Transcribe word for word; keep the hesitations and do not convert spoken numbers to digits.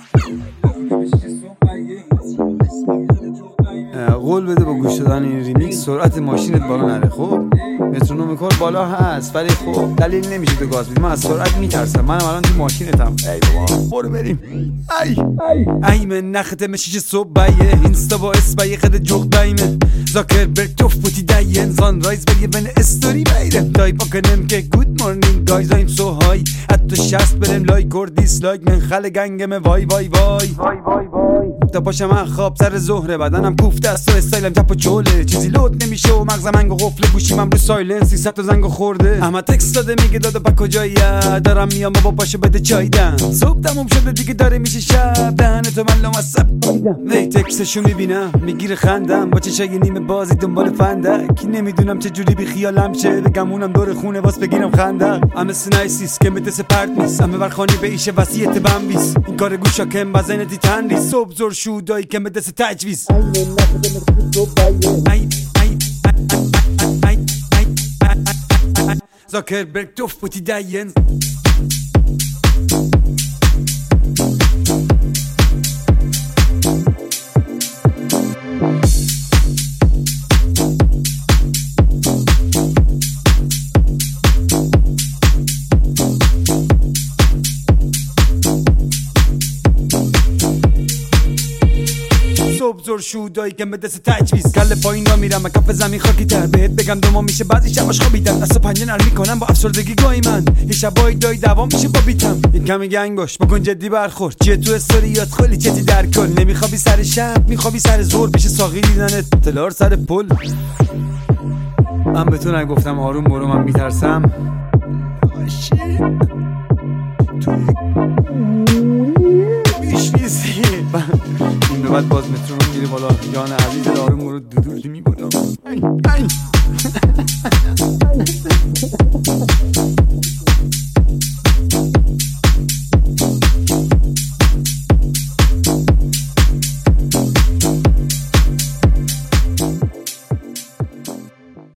قول بده با گوش دادن این ریمیکس سرعت ماشینت بالا نره. خب مترونوم کار بالا هست ولی خب دلیل نمیشه تو گاز بدی. من از سرعت میترسم. منم الان تو ماشینتم. ای بابا برو بریم. ای ای من نختم شیش صبح بایه اینستا با اسبای خد جوق دایمه زاکر برگ توف بوتی داین زان رایز بگه بن استوری بیره دای بکنم که گود مورنینگ گایز I'm so high حتی شست برم لایک اور دیسلایک من خل گنگم وای وای وای وای وای وای تا پاشم من خواب سر ظهره بدنم کوفته است و استایلم چپ و چوله چیزی لود نمیشه و مغزم انگو قفله گوشیم رو سایلنس سی تا زنگو خورده احمد تکست داده میگه داده پا کجاییه دارم میام بابا پاشو بده چای دم صبح تموم شده دیگه داره میشه شب دهن تو من لامصب وی تکستشو میبینم میگیره خندم با چشای نیمه بازی دنبال فندک نمیدونم چه جوری بی خیالم شه بگمونم دور خونه واس بگیرم خندق ام سنایسیس که مت سپرت نیست ام برخانی به ایشه وصیت بمبیس این کار گوشا کم بزنه دی تندی صبح زور شودایی که مت تجویز زاکربرگ توف بوتی داین صبح زور شودایی که به دست تجویز کل پایین را میرم و کف زمین خاکی تر بهت بگم دوما میشه بعضی شباش خوابیدن دست و پنجه نرم میکنم با افسردگی گاهی من یه شبایی دایی دوام میشه با بیتم این کمی گنگ باش بکن جدی برخورد چیه تو استوریات خیلی جدی در کل نمیخوابی سر شب میخوابی سر زور پیش ساقی دیدنت تلار سر پل من به تو نگفتم آروم برو من میترسم تو بیشویزی این به بعد باز مترونوم میره بالا جان عزیز آروم رو دودولی میبودم